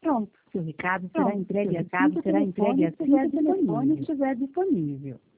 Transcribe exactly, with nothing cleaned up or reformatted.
Pronto. Seu recado será Pronto. entregue Seu assim que recado o será entregue telefone assim que o estiver telefone disponível. estiver disponível.